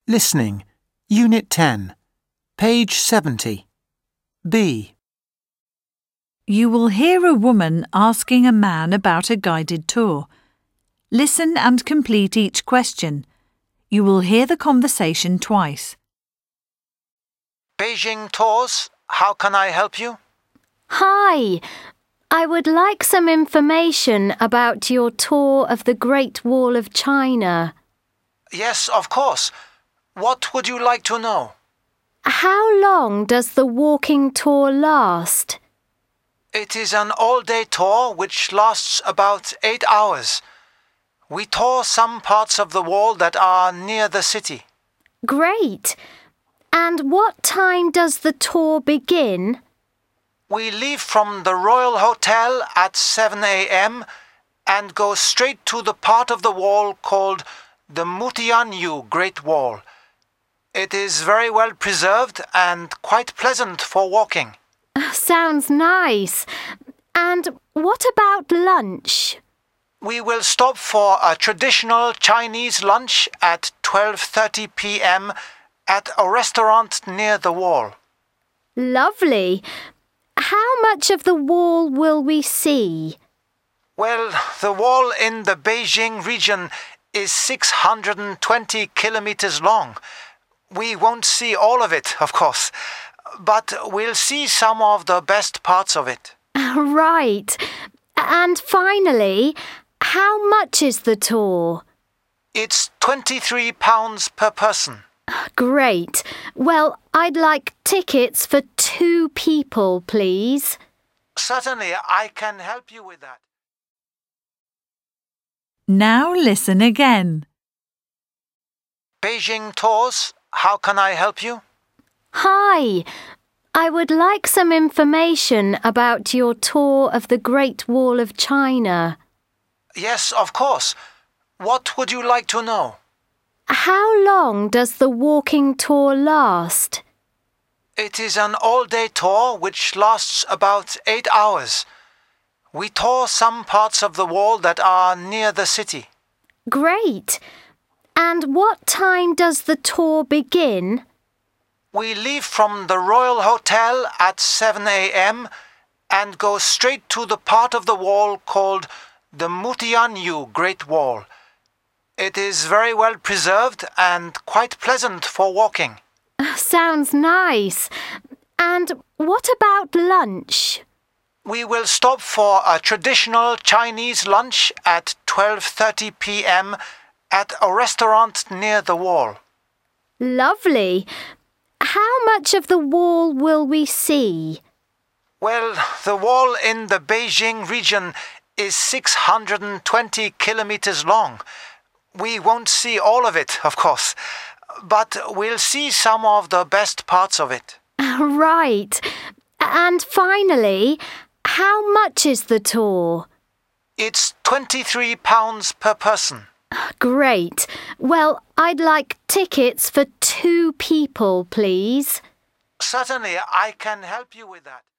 Listening. Unit 10. Page 70. B. You will hear a woman asking a man about a guided tour. Listen and complete each question. You will hear the conversation twice. Beijing Tours, how can I help you? Hi, I would like some information about your tour of the Great Wall of China. Yes, of course. What would you like to know? How long does the walking tour last? It is an all-day tour which lasts about 8 hours. We tour some parts of the wall that are near the city. Great. And what time does the tour begin? We leave from the Royal Hotel at 7 a.m. and go straight to the part of the wall called the Mutianyu Great Wall. It is very well preserved and quite pleasant for walking. Sounds nice. And what about lunch? We will stop for a traditional Chinese lunch at 12:30 p.m. at a restaurant near the wall. Lovely. How much of the wall will we see? Well, the wall in the Beijing region is 620 kilometers long. We won't see all of it, of course, but we'll see some of the best parts of it. Right. And finally, how much is the tour? It's £23 per person. Great. Well, I'd like tickets for 2 people, please. Certainly, I can help you with that. Now listen again. Beijing Tours, how can I help you? Hi, I would like some information about your tour of the Great Wall of China. Yes, of course. What would you like to know? How long does the walking tour last? It is an all-day tour which lasts about 8 hours. We tour some parts of the wall that are near the city. Great. And what time does the tour begin? We leave from the Royal Hotel at 7 a.m. and go straight to the part of the wall called the Mutianyu Great Wall. It is very well preserved and quite pleasant for walking. Sounds nice. And what about lunch? We will stop for a traditional Chinese lunch at 12:30 p.m. at a restaurant near the wall. Lovely. How much of the wall will we see? Well, the wall in the Beijing region is 620 kilometers long. We won't see all of it, of course, but we'll see some of the best parts of it. Right. And finally, how much is the tour? It's £23 per person. Great. Well, I'd like tickets for 2 people, please. Certainly, I can help you with that.